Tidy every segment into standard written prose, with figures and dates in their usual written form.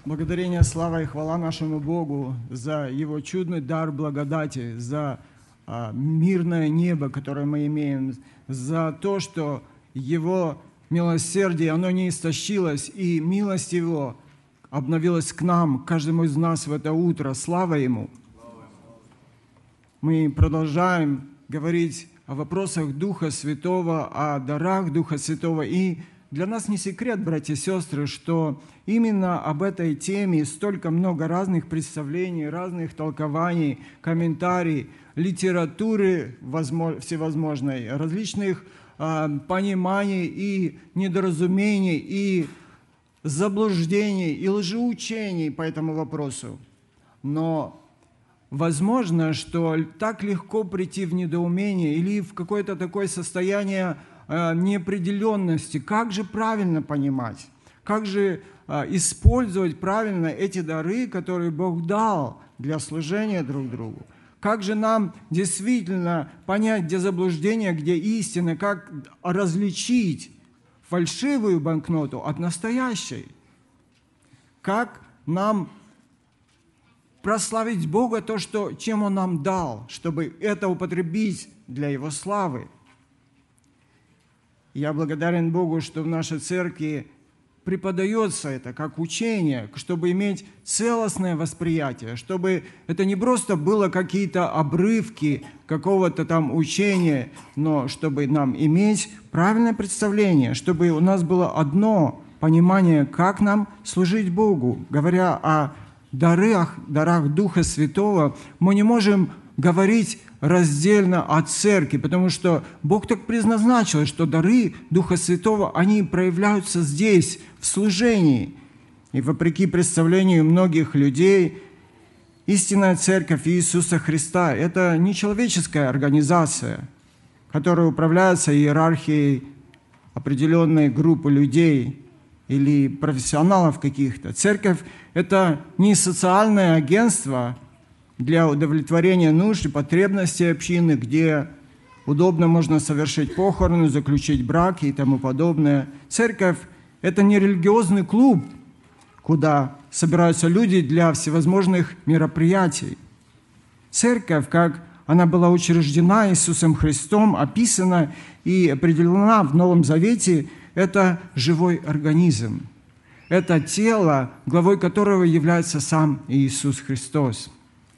Благодарение, слава и хвала нашему Богу за Его чудный дар благодати, за мирное небо, которое мы имеем, за то, что Его милосердие, оно не истощилось, и милость Его обновилась к нам, к каждому из нас в это утро. Слава Ему! Мы продолжаем говорить о вопросах Духа Святого, о дарах Духа Святого. И для нас не секрет, братья и сестры, что именно об этой теме столько много разных представлений, разных толкований, комментариев, литературы всевозможной, различных пониманий и недоразумений, и заблуждений, и лжеучений по этому вопросу. Но возможно, что так легко прийти в недоумение или в какое-то такое состояние неопределенности. Как же правильно понимать? Как же использовать правильно эти дары, которые Бог дал для служения друг другу? Как же нам действительно понять, где заблуждение, где истина? Как различить фальшивую банкноту от настоящей? Как нам прославить Бога то, чем Он нам дал, чтобы это употребить для Его славы? Я благодарен Богу, что в нашей церкви преподается это как учение, чтобы иметь целостное восприятие, чтобы это не просто было какие-то обрывки какого-то там учения, но чтобы нам иметь правильное представление, чтобы у нас было одно понимание, как нам служить Богу. Говоря о дарах Духа Святого, мы не можем говорить раздельно о церкви, потому что Бог так предназначил, что дары Духа Святого, они проявляются здесь, в служении. И вопреки представлению многих людей, истинная церковь Иисуса Христа – это не человеческая организация, которая управляется иерархией определенной группы людей или профессионалов каких-то. Церковь – это не социальное агентство для удовлетворения нужд и потребностей общины, где удобно можно совершить похороны, заключить браки и тому подобное. Церковь – это не религиозный клуб, куда собираются люди для всевозможных мероприятий. Церковь, как она была учреждена Иисусом Христом, описана и определена в Новом Завете, это живой организм. Это тело, главой которого является сам Иисус Христос.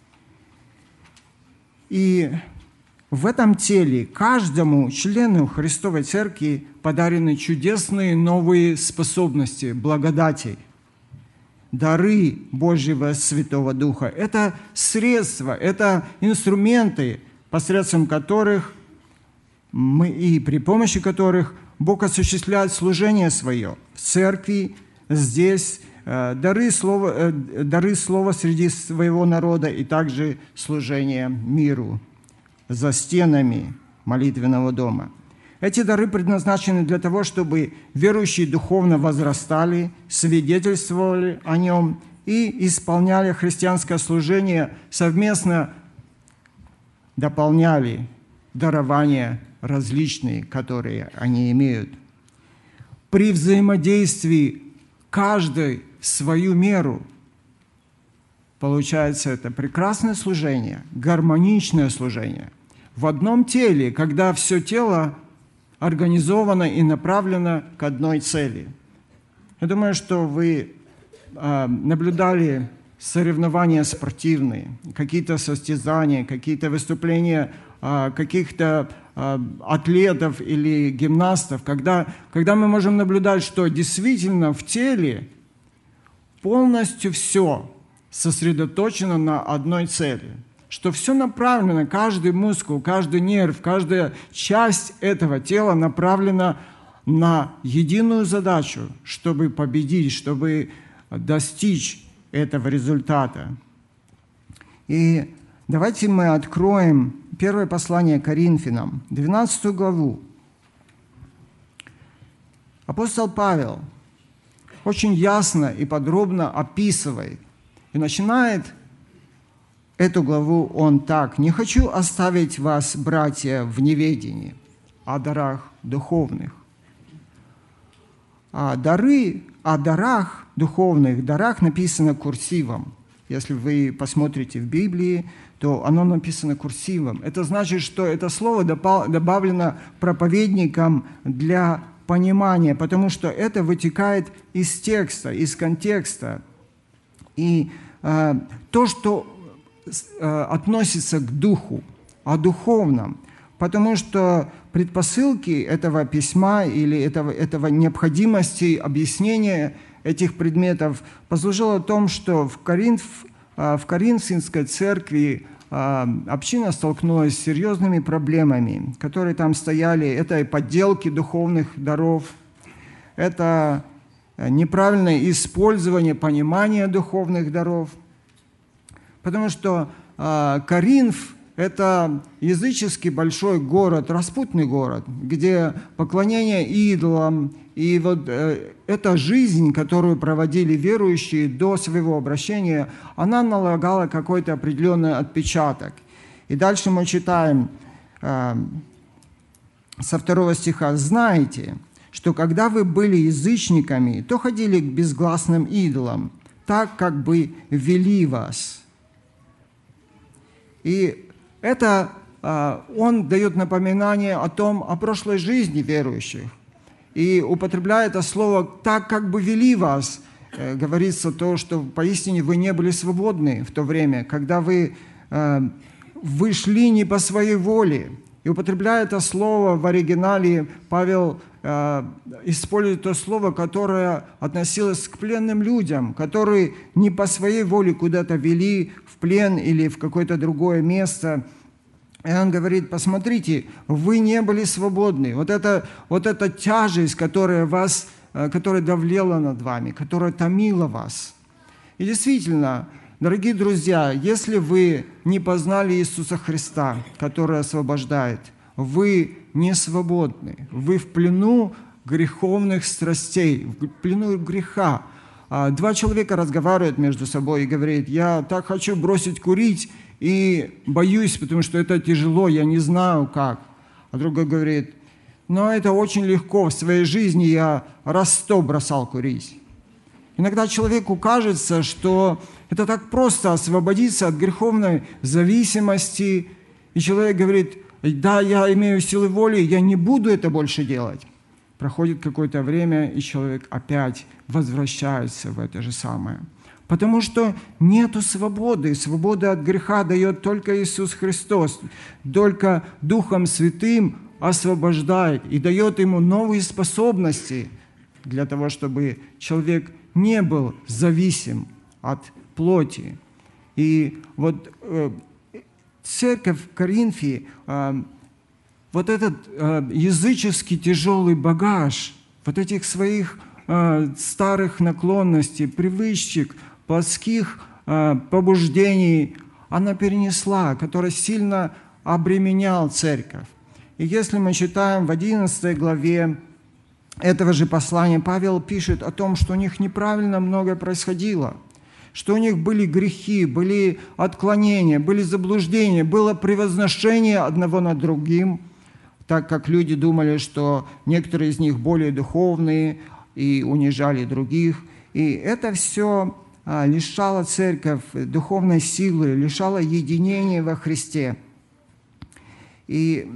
И в этом теле каждому члену Христовой Церкви подарены чудесные новые способности, благодати, дары Божьего Святого Духа. Это средства, это инструменты, посредством которых мы и при помощи которых Бог осуществляет служение свое в церкви, здесь, дары слова среди своего народа и также служение миру за стенами молитвенного дома. Эти дары предназначены для того, чтобы верующие духовно возрастали, свидетельствовали о нем и исполняли христианское служение, совместно дополняли дарования различные, которые они имеют. При взаимодействии каждый в свою меру получается это прекрасное служение, гармоничное служение. В одном теле, когда все тело организовано и направлено к одной цели. Я думаю, что вы наблюдали соревнования спортивные, какие-то состязания, какие-то выступления каких-то атлетов или гимнастов, когда мы можем наблюдать, что действительно в теле полностью все сосредоточено на одной цели, что все направлено, каждый мускул, каждый нерв, каждая часть этого тела направлена на единую задачу, чтобы победить, чтобы достичь этого результата. И давайте мы откроем первое послание Коринфянам, 12 главу. Апостол Павел очень ясно и подробно описывает и начинает эту главу он так: «Не хочу оставить вас, братья, в неведении о дарах духовных». А дары о дарах, духовных дарах написано курсивом. Если вы посмотрите в Библии, то оно написано курсивом. Это значит, что это слово добавлено проповедникам для понимания, потому что это вытекает из текста, из контекста. И то, что относится к духу, о духовном, потому что предпосылки этого письма или этого необходимости объяснения этих предметов послужило о том, что в Коринфянской церкви община столкнулась с серьезными проблемами, которые там стояли. Это и подделки духовных даров, это неправильное использование, понимание духовных даров. Потому что Коринф – это языческий большой город, распутный город, где поклонение идолам, и вот эта жизнь, которую проводили верующие до своего обращения, она налагала какой-то определенный отпечаток. И дальше мы читаем со 2 стиха: «Знаете, что когда вы были язычниками, то ходили к безгласным идолам, так, как бы вели вас». И это он дает напоминание о прошлой жизни верующих. И употребляя это слово «так, как бы вели вас», говорится то, что поистине вы не были свободны в то время, когда вы шли не по своей воле. И употребляя это слово в оригинале, Павел использует то слово, которое относилось к пленным людям, которые не по своей воле куда-то вели в плен или в какое-то другое место. И он говорит: посмотрите, вы не были свободны. Вот эта тяжесть, которая давлела над вами, которая томила вас. И действительно, дорогие друзья, если вы не познали Иисуса Христа, который освобождает, вы не свободны. Вы в плену греховных страстей, в плену греха. Два человека разговаривают между собой и говорят: я так хочу бросить курить и боюсь, потому что это тяжело, я не знаю как. А другой говорит: но это очень легко, в своей жизни я раз 100 бросал курить. Иногда человеку кажется, что это так просто освободиться от греховной зависимости, и человек говорит: да, я имею силы воли, я не буду это больше делать. Проходит какое-то время, и человек опять возвращается в это же самое. Потому что нету свободы. Свобода от греха дает только Иисус Христос. Только Духом Святым освобождает и дает ему новые способности для того, чтобы человек не был зависим от плоти. И вот церковь в Коринфе, вот этот языческий тяжелый багаж, вот этих своих старых наклонностей, привычек, плотских побуждений, она перенесла, который сильно обременял церковь. И если мы читаем в 11 главе этого же послания, Павел пишет о том, что у них неправильно многое происходило, что у них были грехи, были отклонения, были заблуждения, было превозношение одного над другим, так как люди думали, что некоторые из них более духовные и унижали других. И это все лишало церковь духовной силы, лишало единения во Христе. И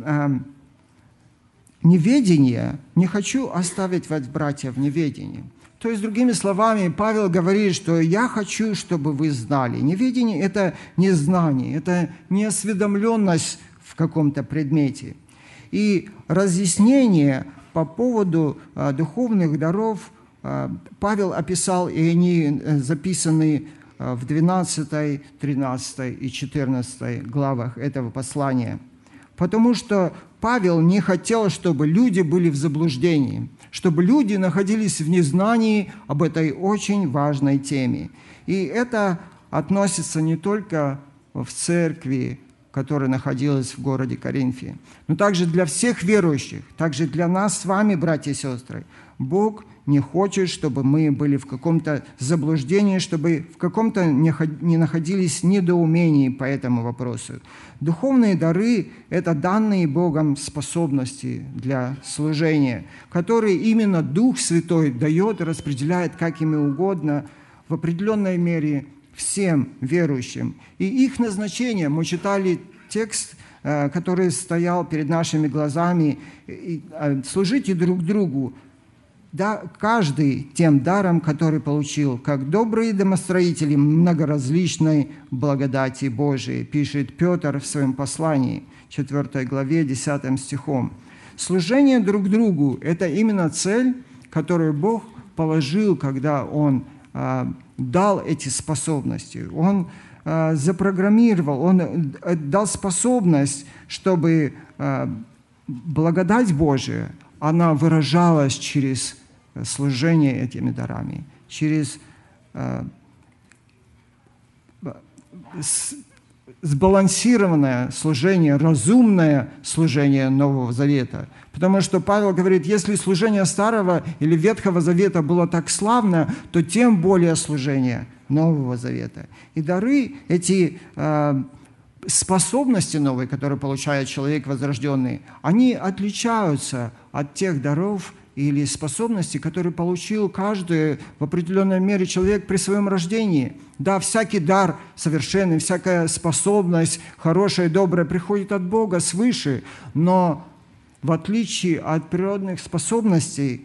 неведение, не хочу оставить вас, братья, в неведении. То есть, другими словами, Павел говорит, что я хочу, чтобы вы знали. Неведение – это незнание, это неосведомленность в каком-то предмете. И разъяснение по поводу духовных даров Павел описал, и они записаны в 12, 13 и 14 главах этого послания. Потому что Павел не хотел, чтобы люди были в заблуждении, чтобы люди находились в незнании об этой очень важной теме. И это относится не только в церкви, которая находилась в городе Коринфе, но также для всех верующих, также для нас с вами, братья и сестры. Бог не хочет, чтобы мы были в каком-то заблуждении, чтобы в каком-то не находились недоумении по этому вопросу. Духовные дары – это данные Богом способности для служения, которые именно Дух Святой дает и распределяет как ему угодно в определенной мере всем верующим. И их назначение, мы читали текст, который стоял перед нашими глазами, служите друг другу, да, каждый тем даром, который получил, как добрые домостроители многоразличной благодати Божией, пишет Петр в своем послании, 4 главе, 10 стихом. Служение друг другу – это именно цель, которую Бог положил, когда Он дал эти способности. Он запрограммировал, Он дал способность, чтобы благодать Божия, она выражалась через служение этими дарами, через сбалансированное служение, разумное служение Нового Завета. Потому что Павел говорит, если служение Старого или Ветхого Завета было так славно, то тем более служение Нового Завета. И дары, эти способности новые, которые получает человек возрожденный, они отличаются от тех даров или способностей, которые получил каждый в определенной мере человек при своем рождении. Да, всякий дар совершенный, всякая способность хорошая, добрая приходит от Бога свыше, но в отличие от природных способностей,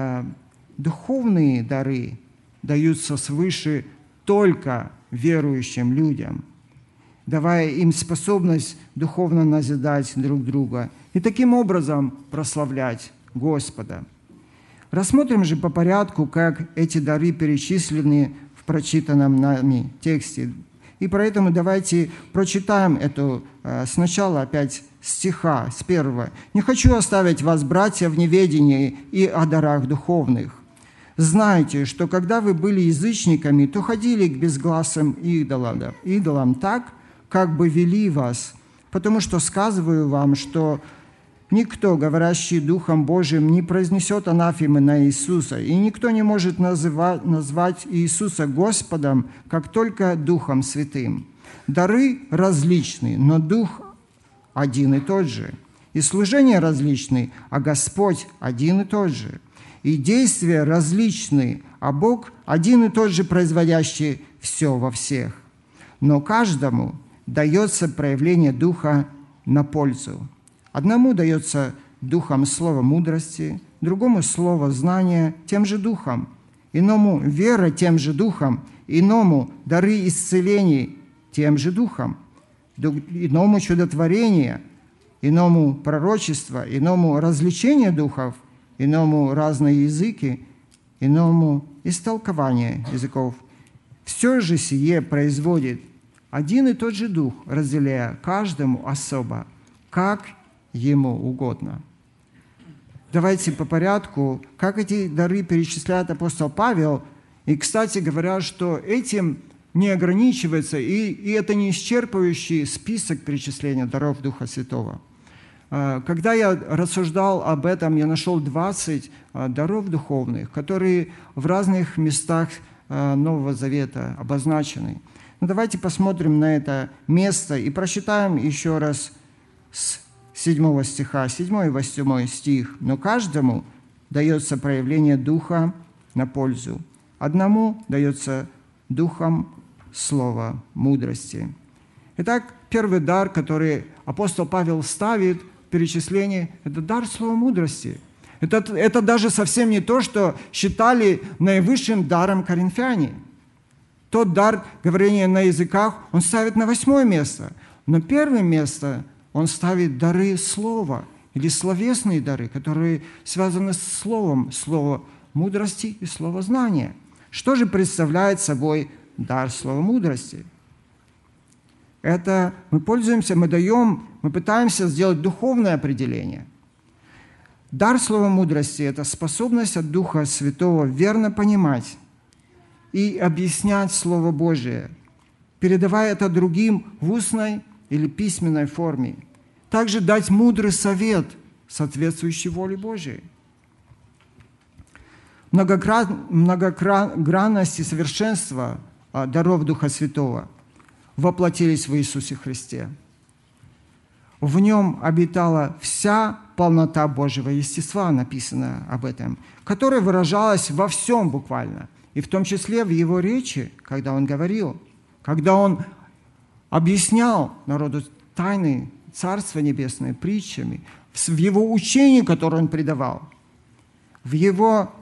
духовные дары даются свыше только верующим людям, давая им способность духовно назидать друг друга и таким образом прославлять Господа. Рассмотрим же по порядку, как эти дары перечислены в прочитанном нами тексте. И поэтому давайте прочитаем это сначала опять стиха, с 1. «Не хочу оставить вас, братья, в неведении и о дарах духовных. Знайте, что когда вы были язычниками, то ходили к безгласым идолам так, как бы вели вас, потому что сказываю вам, что никто, говорящий Духом Божиим, не произнесет анафемы на Иисуса, и никто не может назвать Иисуса Господом, как только Духом Святым. Дары различны, но Дух один и тот же. И служения различны, а Господь один и тот же. И действия различны, а Бог один и тот же, производящий все во всех. Но каждому дается проявление Духа на пользу. Одному дается Духом слово мудрости, другому слово знания тем же Духом, иному вера тем же Духом, иному дары исцелений тем же Духом, иному чудотворение, иному пророчество, иному развлечение духов, иному разные языки, иному истолкование языков. Все же сие производит один и тот же Дух, разделяя каждому особо, как ему угодно». Давайте по порядку, как эти дары перечисляет апостол Павел. И, кстати говоря, что этим не ограничивается, и это не исчерпывающий список перечисления даров Духа Святого. Когда я рассуждал об этом, я нашел 20 даров духовных, которые в разных местах Нового Завета обозначены. Но давайте посмотрим на это место и прочитаем еще раз с 7 стиха, 7 и 8 стих. «Но каждому дается проявление Духа на пользу. Одному дается Духом слово мудрости». Итак, первый дар, который апостол Павел ставит в перечислении, это дар слова мудрости. Это даже совсем не то, что считали наивысшим даром коринфяне. Тот дар говорения на языках он ставит на 8 место. Но первое место он ставит дары слова или словесные дары, которые связаны с словом, слово мудрости и слово знания. Что же представляет собой дар слова мудрости? Это мы пытаемся сделать духовное определение. Дар слова мудрости – это способность от Духа Святого верно понимать и объяснять Слово Божие, передавая это другим в устной или письменной форме. Также дать мудрый совет, соответствующий воле Божией. многогранность и совершенство даров Духа Святого воплотились в Иисусе Христе. В Нем обитала вся полнота Божьего естества, написано об этом, которая выражалась во всем буквально, и в том числе в Его речи, когда Он говорил, когда Он объяснял народу тайны Царства Небесное притчами, в Его учении, которое Он предавал, в Его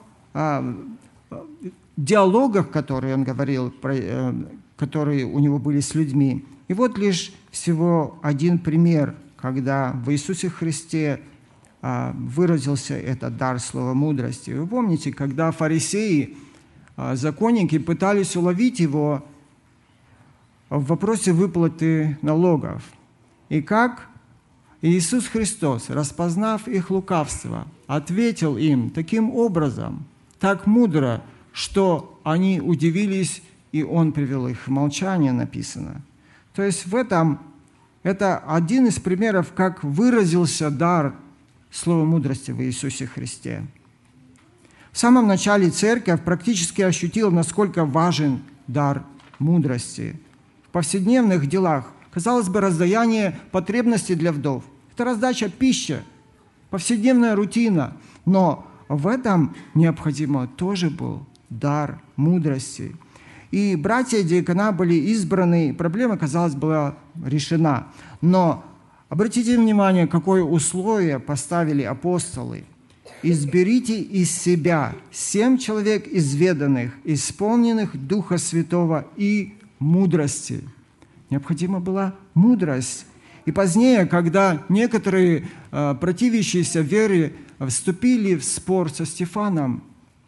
диалогах, которые Он говорил, которые у Него были с людьми. И вот лишь всего один пример, когда в Иисусе Христе выразился этот дар слова мудрости. Вы помните, когда фарисеи, законники пытались уловить Его в вопросе выплаты налогов. И как Иисус Христос, распознав их лукавство, ответил им таким образом, так мудро, что они удивились, и Он привел их в молчание, написано. То есть в этом это один из примеров, как выразился дар слова мудрости в Иисусе Христе. В самом начале церковь практически ощутила, насколько важен дар мудрости. В повседневных делах, казалось бы, раздаяние потребностей для вдов – это раздача пищи, повседневная рутина, но в этом необходимо тоже был дар мудрости. И братья диакона были избраны, проблема, казалось, была решена. Но обратите внимание, какое условие поставили апостолы. «Изберите из себя 7 человек изведанных, исполненных Духа Святого и мудрости». Необходима была мудрость. И позднее, когда некоторые противящиеся вере вступили в спор со Стефаном,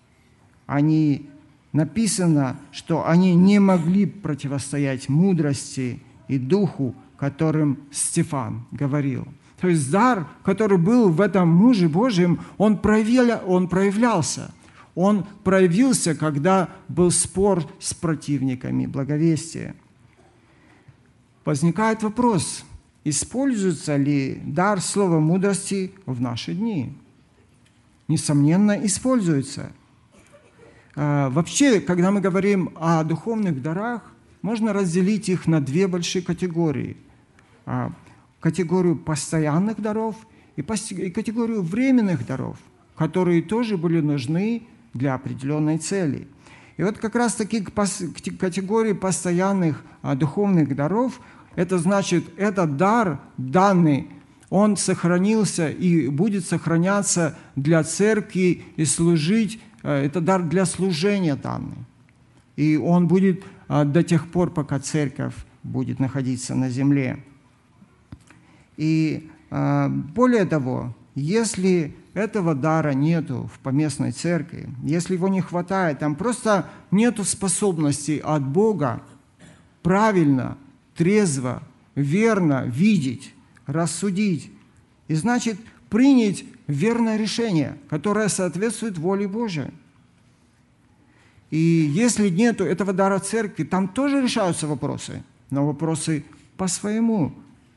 написано, что они не могли противостоять мудрости и духу, которым Стефан говорил. То есть дар, который был в этом муже Божьем, он проявлялся. Он проявился, когда был спор с противниками благовестия. Возникает вопрос, используется ли дар слова мудрости в наши дни? Несомненно, используется. Вообще, когда мы говорим о духовных дарах, можно разделить их на 2 большие категории. Категорию постоянных даров и категорию временных даров, которые тоже были нужны для определенной цели. И вот как раз таки категории постоянных духовных даров, это значит, этот дар данный, он сохранился и будет сохраняться для церкви и служить. Это дар для служения данный. И он будет до тех пор, пока церковь будет находиться на земле. И более того, если этого дара нету в поместной церкви, если его не хватает, там просто нету способностей от Бога правильно, трезво, верно видеть, рассудить, и значит принять верное решение, которое соответствует воле Божией. И если нет этого дара церкви, там тоже решаются вопросы, но вопросы по-своему,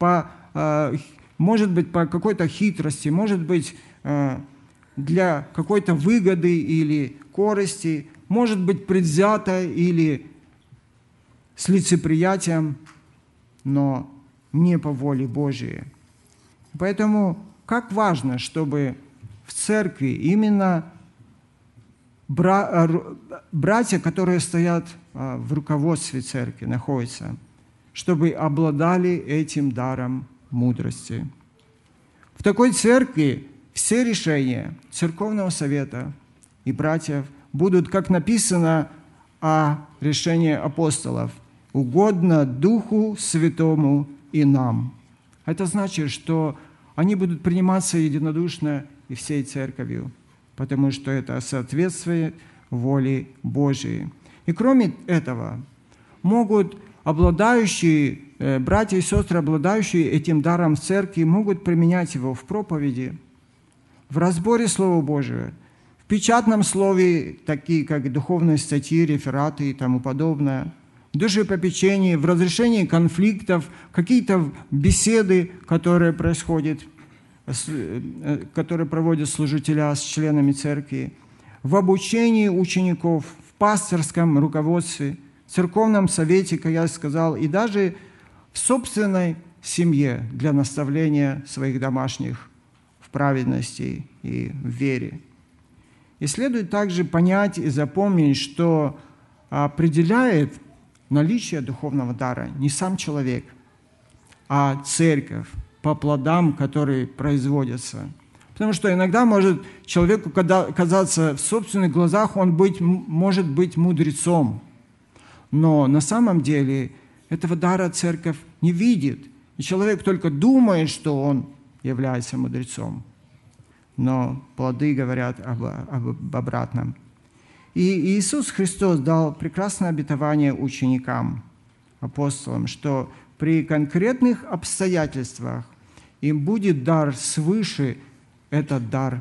может быть, по какой-то хитрости, может быть, для какой-то выгоды или корысти, может быть, предвзято или с лицеприятием, но не по воле Божией. Поэтому как важно, чтобы в церкви именно братья, которые стоят в руководстве церкви, находятся, чтобы обладали этим даром мудрости. В такой церкви все решения церковного совета и братьев будут, как написано о решении апостолов, угодно Духу Святому и нам. Это значит, что они будут приниматься единодушно и всей церковью, потому что это соответствует воле Божией. И кроме этого, могут обладающие, братья и сестры, обладающие этим даром в церкви, могут применять его в проповеди, в разборе Слова Божия, в печатном слове, такие как духовные статьи, рефераты и тому подобное, в душепопечении, в разрешении конфликтов, какие-то беседы, которые проводят служителя с членами церкви, в обучении учеников, в пасторском руководстве, в церковном совете, как я сказал, и даже в собственной семье для наставления своих домашних в праведности и в вере. И следует также понять и запомнить, что определяет наличие духовного дара не сам человек, а церковь по плодам, которые производятся. Потому что иногда может человеку казаться в собственных глазах, он может быть мудрецом. Но на самом деле этого дара церковь не видит. И человек только думает, что он является мудрецом. Но плоды говорят об обратном. И Иисус Христос дал прекрасное обетование ученикам, апостолам, что при конкретных обстоятельствах им будет дар свыше, этот дар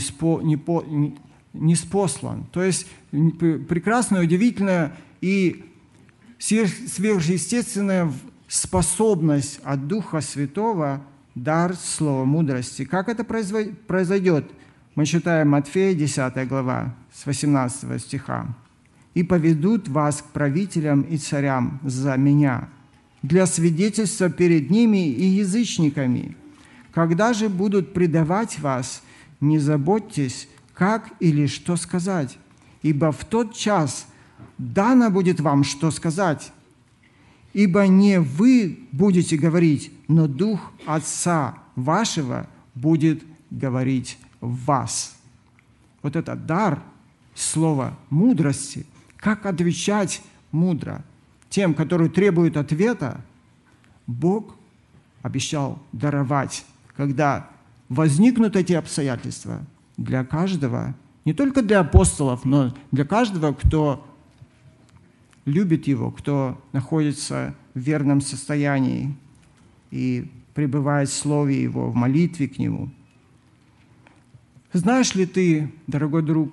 ниспослан. То есть прекрасная, удивительная и сверхъестественная способность от Духа Святого, дар слова мудрости. Как это произойдет? Мы читаем Матфея, 10 глава, с 18 стиха. «И поведут вас к правителям и царям за меня, для свидетельства перед ними и язычниками. Когда же будут предавать вас, не заботьтесь, как или что сказать, ибо в тот час дано будет вам, что сказать. Ибо не вы будете говорить, но Дух Отца вашего будет говорить в вас». Вот это дар, слово мудрости, как отвечать мудро тем, которые требуют ответа, Бог обещал даровать, когда возникнут эти обстоятельства для каждого, не только для апостолов, но для каждого, кто любит Его, кто находится в верном состоянии и пребывает в Слове Его, в молитве к Нему. Знаешь ли ты, дорогой друг,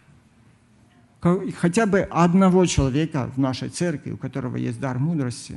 хотя бы одного человека в нашей церкви, у которого есть дар мудрости?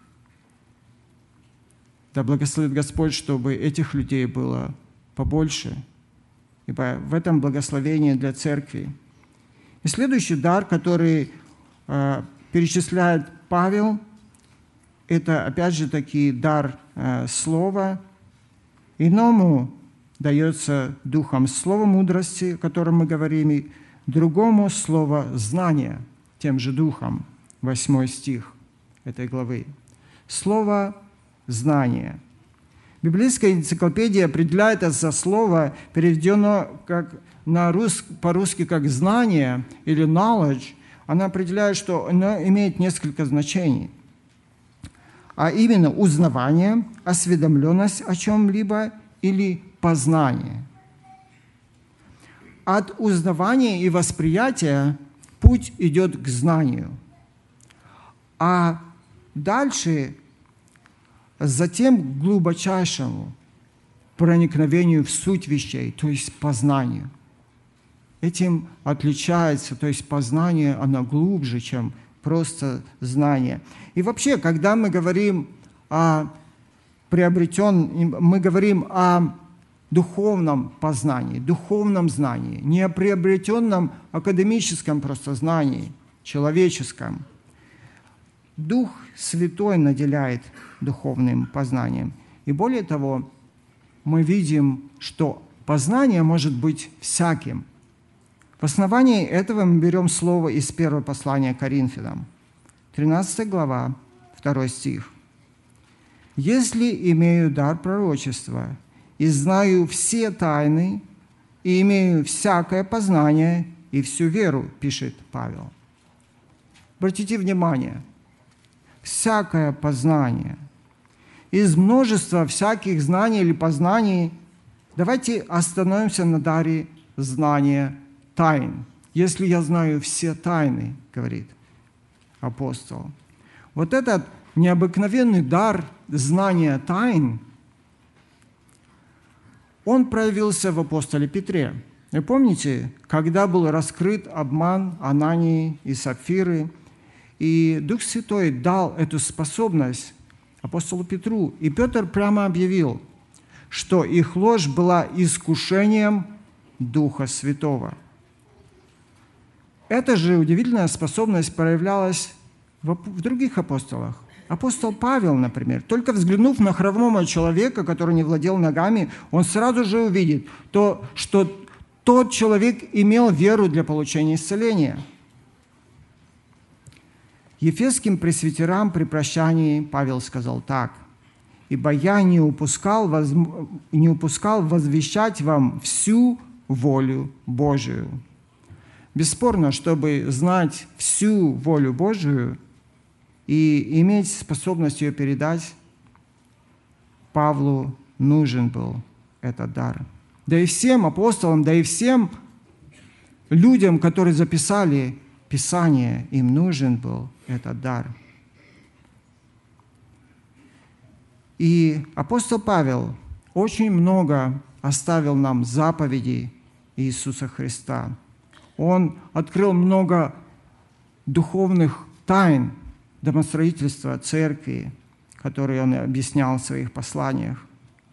Да благословит Господь, чтобы этих людей было побольше, ибо в этом благословение для церкви. И следующий дар, который перечисляет Павел, это опять же таки дар слова. Иному дается духом слово мудрости, о котором мы говорим, и другому слово знания, тем же духом, 8 стих этой главы. Слово знание. Библейская энциклопедия определяет это слово, переведено по-русски как знание или knowledge. Она определяет, что оно имеет несколько значений. А именно узнавание, осведомленность о чем-либо или познание. От узнавания и восприятия путь идет к знанию. А дальше затем к глубочайшему проникновению в суть вещей, то есть познанию. Этим отличается, то есть познание, оно глубже, чем просто знание. И вообще, когда мы говорим о мы говорим о духовном познании, духовном знании, не о приобретенном академическом просто знании, человеческом. Дух Святой наделяет духовным познанием. И более того, мы видим, что познание может быть всяким. В основании этого мы берем слово из первого послания Коринфянам, 13 глава, 2 стих. «Если имею дар пророчества, и знаю все тайны, и имею всякое познание и всю веру», пишет Павел. Обратите внимание, всякое познание. Из множества всяких знаний или познаний давайте остановимся на даре знания тайн. «Если я знаю все тайны», говорит апостол. Вот этот необыкновенный дар знания тайн, он проявился в апостоле Петре. Вы помните, когда был раскрыт обман Анании и Сапфиры, и Дух Святой дал эту способность апостолу Петру, и Петр прямо объявил, что их ложь была искушением Духа Святого. эта же удивительная способность проявлялась в других апостолах. Апостол Павел, например, только взглянув на хромого человека, который не владел ногами, он сразу же увидит, что тот человек имел веру для получения исцеления. Ефесским пресвитерам при прощании Павел сказал так: «Ибо я не упускал возвещать вам всю волю Божию». Бесспорно, чтобы знать всю волю Божию и иметь способность ее передать, Павлу нужен был этот дар. Да и всем апостолам, да и всем людям, которые записали Писание, им нужен был этот дар. И апостол Павел очень много оставил нам заповедей Иисуса Христа. Он открыл много духовных тайн домостроительства церкви, которые он объяснял в своих посланиях.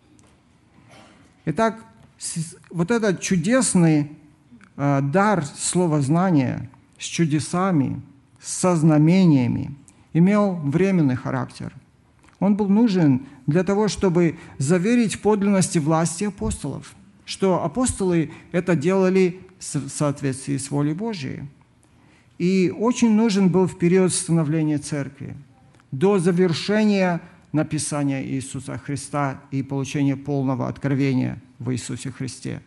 Итак, вот этот чудесный дар словознания с чудесами, со знамениями имел временный характер. Он был нужен для того, чтобы заверить в подлинности власти апостолов, что апостолы это делали в соответствии с волей Божией. И очень нужен был в период становления церкви, до завершения написания Иисуса Христа и получения полного откровения в Иисусе Христе.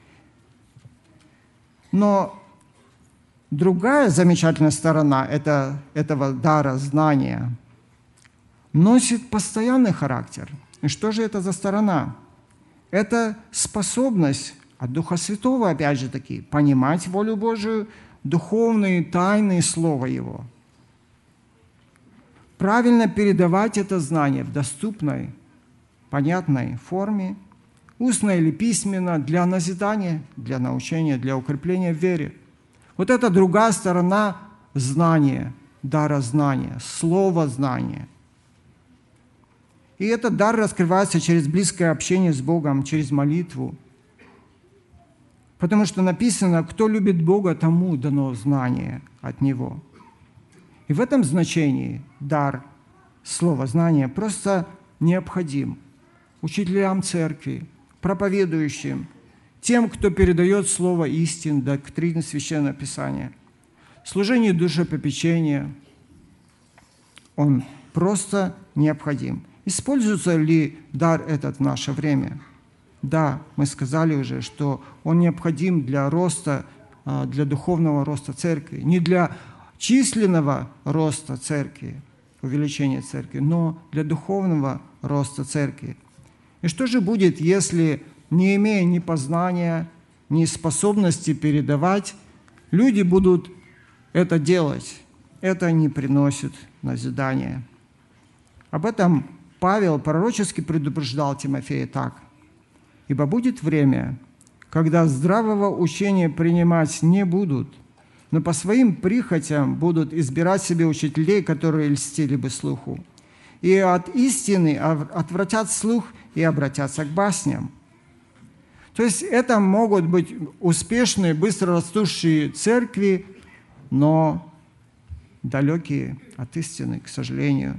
Но другая замечательная сторона этого дара знания носит постоянный характер. И что же это за сторона? Это способность от Духа Святого, опять же таки, понимать волю Божию, духовные тайны Слова Его. Правильно передавать это знание в доступной, понятной форме, устно или письменно, для назидания, для научения, для укрепления в вере. Вот это другая сторона знания, дара знания, слова знания. И этот дар раскрывается через близкое общение с Богом, через молитву. Потому что написано: кто любит Бога, тому дано знание от Него. И в этом значении дар слова знания просто необходим учителям церкви, проповедующим, тем, кто передает слово истин, доктрины Священного Писания, служение душепопечения. Он просто необходим. Используется ли дар этот в наше время? Да, мы сказали уже, что он необходим для роста, для духовного роста церкви, не для численного роста церкви, увеличения церкви, но для духовного роста церкви. И что же будет, если, не имея ни познания, ни способности передавать, люди будут это делать? Это не приносит назидания. Об этом Павел пророчески предупреждал Тимофея так: «Ибо будет время, когда здравого учения принимать не будут, но по своим прихотям будут избирать себе учителей, которые льстили бы слуху, и от истины отвратят слух и обратятся к басням». То есть это могут быть успешные, быстро растущие церкви, но далекие от истины, к сожалению.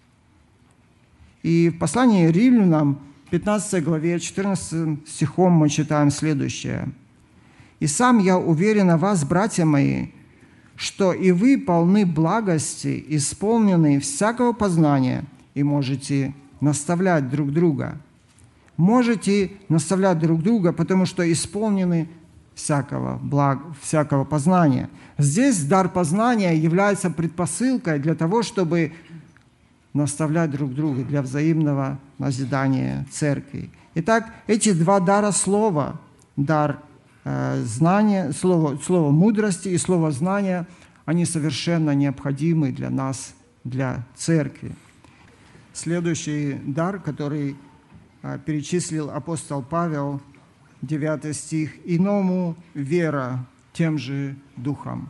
И в послании Римлянам, 15 главе, 14 стихом мы читаем следующее. «И сам я уверен о вас, братья мои, что и вы полны благости, исполнены всякого познания, и можете наставлять друг друга». Можете наставлять друг друга, потому что исполнены всякого познания. Здесь дар познания является предпосылкой для того, чтобы наставлять друг друга, для взаимного назидания церкви. Итак, эти два дара слова, дар знания, слово мудрости и слово знания, они совершенно необходимы для нас, для церкви. Следующий дар, который перечислил апостол Павел, 9 стих: «Иному вера тем же духом».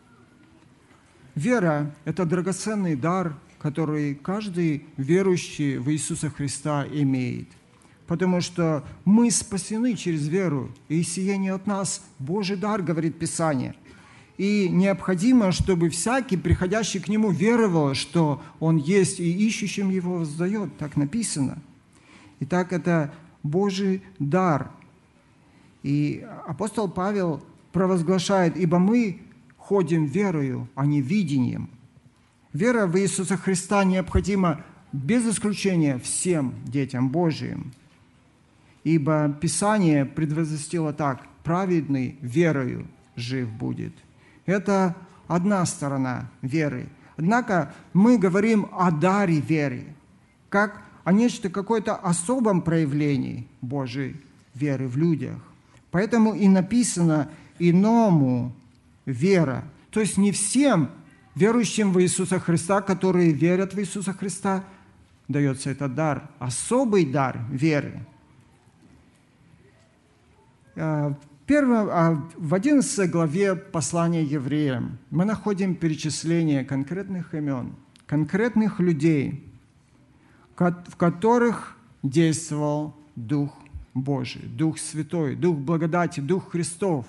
Вера – это драгоценный дар, который каждый верующий в Иисуса Христа имеет. Потому что мы спасены через веру, и сие не от нас, Божий дар, говорит Писание. И необходимо, чтобы всякий, приходящий к Нему, веровал, что Он есть, и ищущим Его воздает. Так написано. Итак, это Божий дар. И апостол Павел провозглашает: «Ибо мы ходим верою, а не видением». Вера в Иисуса Христа необходима без исключения всем детям Божиим. Ибо Писание предвозвестило так: «Праведный верою жив будет». Это одна сторона веры. Однако мы говорим о даре веры, как о нечто, какой-то особом проявлении Божьей веры в людях. Поэтому и написано «иному вера». То есть не всем верующим в Иисуса Христа, которые верят в Иисуса Христа, дается этот дар, особый дар веры. В 11 главе послания Евреям мы находим перечисление конкретных имен, конкретных людей, в которых действовал Дух Божий, Дух Святой, Дух благодати, Дух Христов.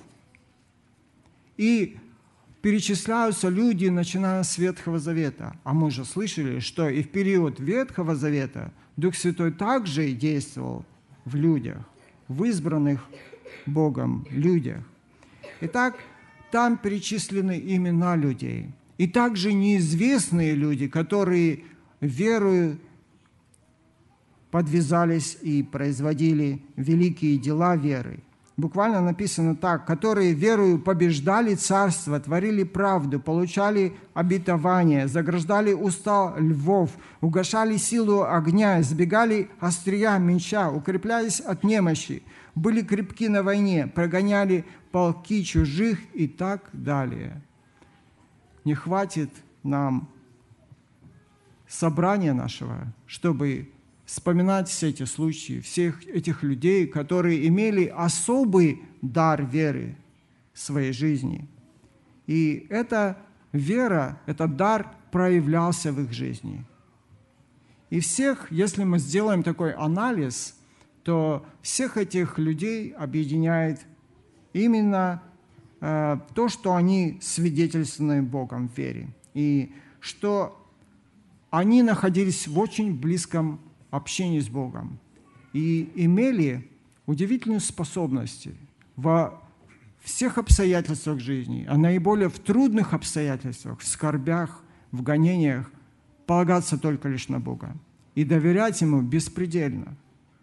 И перечисляются люди, начиная с Ветхого Завета. А мы же слышали, что и в период Ветхого Завета Дух Святой также действовал в людях, в избранных Богом людях. Итак, там перечислены имена людей. И также неизвестные люди, которые верою подвязались и производили великие дела веры. Буквально написано так: которые верою побеждали царство, творили правду, получали обетование, заграждали уста львов, угашали силу огня, избегали острия меча, укреплялись от немощи, были крепки на войне, прогоняли полки чужих и так далее. Не хватит нам собрания нашего, чтобы вспоминать все эти случаи, всех этих людей, которые имели особый дар веры в своей жизни. И эта вера, этот дар проявлялся в их жизни. И всех, если мы сделаем такой анализ, то всех этих людей объединяет именно то, что они свидетельствованы Богом в вере, и что они находились в очень близком общении с Богом и имели удивительную способность во всех обстоятельствах жизни, а наиболее в трудных обстоятельствах, в скорбях, в гонениях, полагаться только лишь на Бога и доверять Ему беспредельно.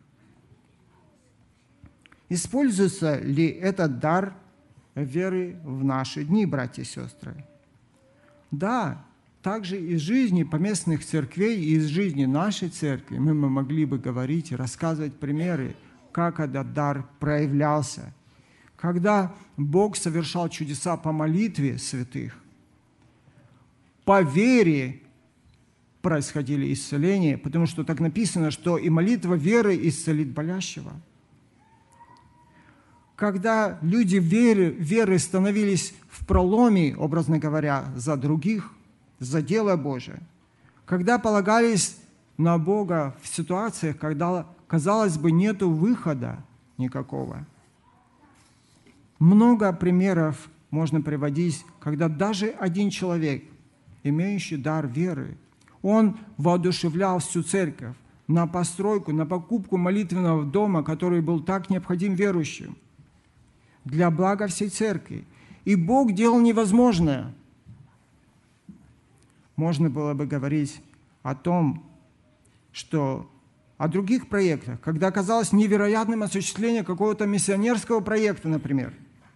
Используется ли этот дар веры в наши дни, братья и сестры? Да, также из жизни поместных церквей и из жизни нашей церкви мы могли бы говорить и рассказывать примеры, как этот дар проявлялся. Когда Бог совершал чудеса по молитве святых, по вере происходили исцеления, потому что так написано, что и молитва веры исцелит болящего. Когда люди веры становились в проломе, образно говоря, за других, за дело Божие, когда полагались на Бога в ситуациях, когда, казалось бы, нету выхода никакого. Много примеров можно приводить, когда даже один человек, имеющий дар веры, он воодушевлял всю церковь на постройку, на покупку молитвенного дома, который был так необходим верующим, для блага всей церкви. И Бог делал невозможное. Можно было бы говорить о том, что о других проектах, когда оказалось невероятным осуществление какого-то миссионерского проекта, например,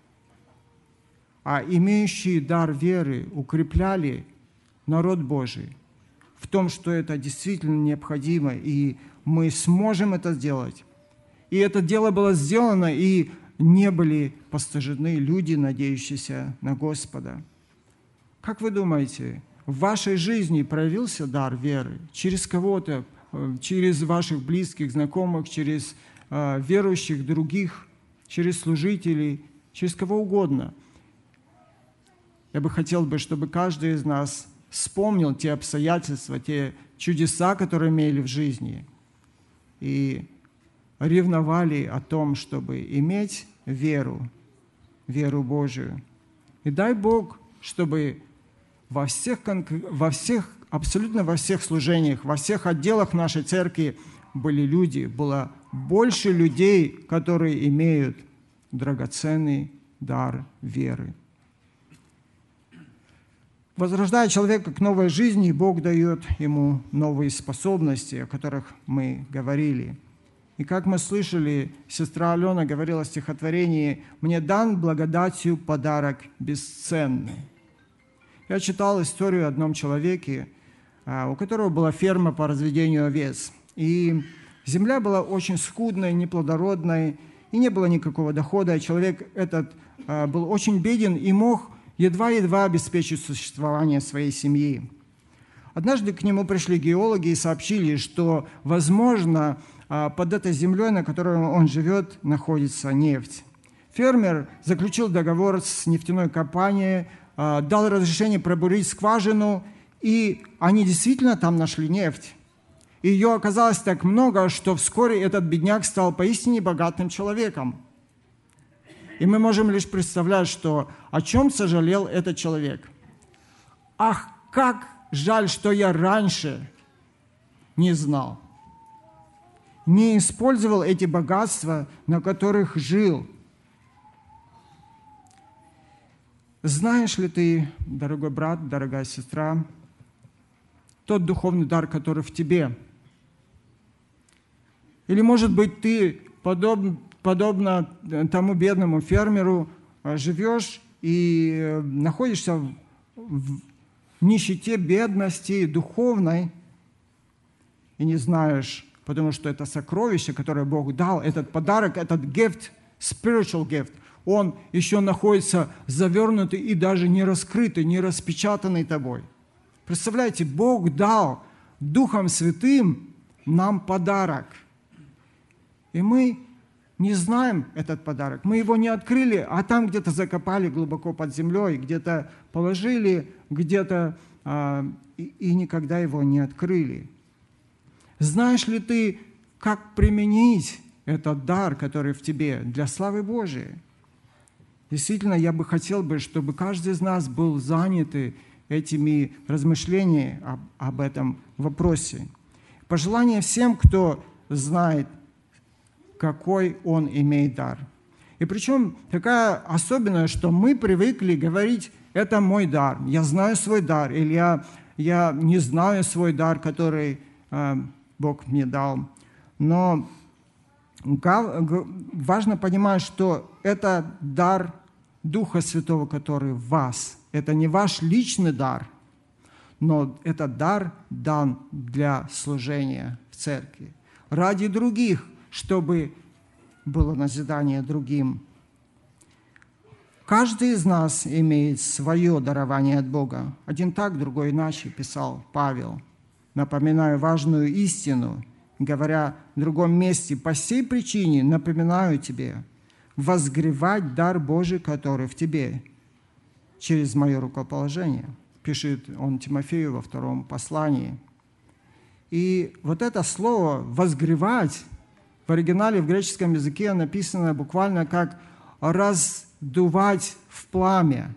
а имеющие дар веры укрепляли народ Божий в том, что это действительно необходимо, и мы сможем это сделать. И это дело было сделано, и не были постыжены люди, надеющиеся на Господа. Как вы думаете, в вашей жизни проявился дар веры? Через кого-то, через ваших близких, знакомых, через верующих других, через служителей, через кого угодно? Я бы хотел, чтобы каждый из нас вспомнил те обстоятельства, те чудеса, которые имели в жизни, и ревновали о том, чтобы иметь веру Божию, И дай Бог, чтобы абсолютно во всех служениях, во всех отделах нашей церкви были люди, было больше людей, которые имеют драгоценный дар веры. Возрождая человека к новой жизни, Бог дает ему новые способности, о которых мы говорили. И как мы слышали, сестра Алена говорила в стихотворении: «Мне дан благодатью подарок бесценный». Я читал историю о одном человеке, у которого была ферма по разведению овец. И земля была очень скудной, неплодородной, и не было никакого дохода. Человек этот был очень беден и мог едва-едва обеспечить существование своей семьи. Однажды к нему пришли геологи и сообщили, что, возможно, под этой землей, на которой он живет, находится нефть. Фермер заключил договор с нефтяной компанией, дал разрешение пробурить скважину, и они действительно там нашли нефть. И ее оказалось так много, что вскоре этот бедняк стал поистине богатым человеком. И мы можем лишь представлять, о чем сожалел этот человек. «Ах, как жаль, что я раньше не знал, не использовал эти богатства, на которых жил». Знаешь ли ты, дорогой брат, дорогая сестра, тот духовный дар, который в тебе? Или, может быть, ты, подобно тому бедному фермеру, живешь и находишься в нищете, бедности духовной, и не знаешь, потому что это сокровище, которое Бог дал, этот подарок, этот gift, spiritual gift, он еще находится завернутый и даже не раскрытый, не распечатанный тобой. Представляете, Бог дал Духом Святым нам подарок. И мы не знаем этот подарок. Мы его не открыли, а там где-то закопали глубоко под землей, где-то положили, где-то и никогда его не открыли. Знаешь ли ты, как применить этот дар, который в тебе, для славы Божией? Действительно, я бы хотел, чтобы каждый из нас был занят этими размышлениями об этом вопросе. Пожелание всем, кто знает, какой он имеет дар. И причем такая особенная, что мы привыкли говорить: это мой дар, я знаю свой дар, или я не знаю свой дар, который Бог мне дал. Но важно понимать, что это дар Духа Святого, который в вас. Это не ваш личный дар, но этот дар дан для служения в церкви. Ради других, чтобы было назидание другим. Каждый из нас имеет свое дарование от Бога. Один так, другой иначе, писал Павел. Напоминаю важную истину, говоря в другом месте: по сей причине напоминаю тебе возгревать дар Божий, который в тебе, через мое рукоположение, пишет он Тимофею во 2 послании. И вот это слово «возгревать» в оригинале, в греческом языке написано буквально как «раздувать в пламя»,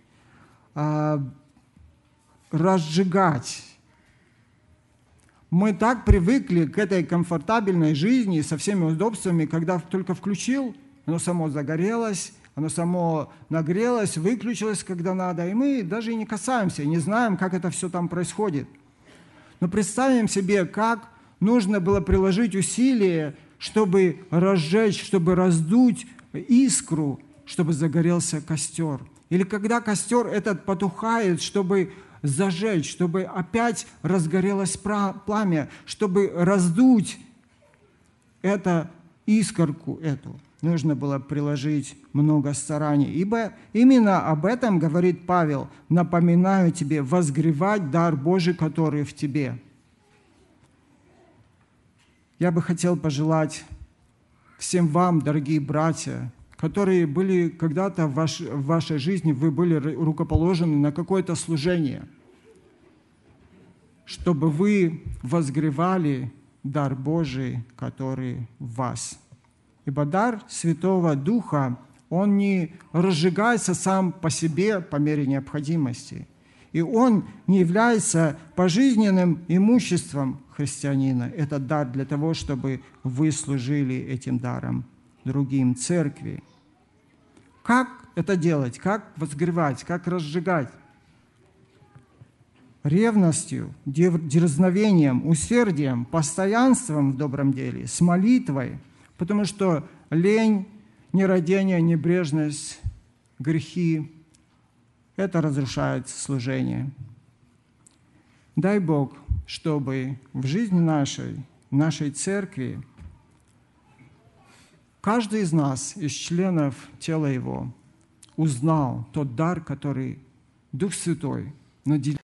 «разжигать». Мы так привыкли к этой комфортабельной жизни со всеми удобствами, когда только включил, оно само загорелось, оно само нагрелось, выключилось, когда надо, и мы даже и не касаемся, и не знаем, как это все там происходит. Но представим себе, как нужно было приложить усилия, чтобы разжечь, чтобы раздуть искру, чтобы загорелся костер. Или когда костер этот потухает, чтобы зажечь, чтобы опять разгорелось пламя, чтобы раздуть эту искорку эту. Нужно было приложить много стараний. Ибо именно об этом говорит Павел: «Напоминаю тебе возгревать дар Божий, который в тебе». Я бы хотел пожелать всем вам, дорогие братья, которые были когда-то в вашей жизни, вы были рукоположены на какое-то служение, чтобы вы возгревали дар Божий, который в вас. Ибо дар Святого Духа, Он не разжигается сам по себе по мере необходимости. И он не является пожизненным имуществом христианина. Это дар для того, чтобы вы служили этим даром другим, церкви. Как это делать? Как возгревать? Как разжигать? Ревностью, дерзновением, усердием, постоянством в добром деле, с молитвой. Потому что лень, нерадение, небрежность, грехи – это разрушает служение. Дай Бог, чтобы в жизни нашей церкви, каждый из нас, из членов тела Его, узнал тот дар, который Дух Святой наделил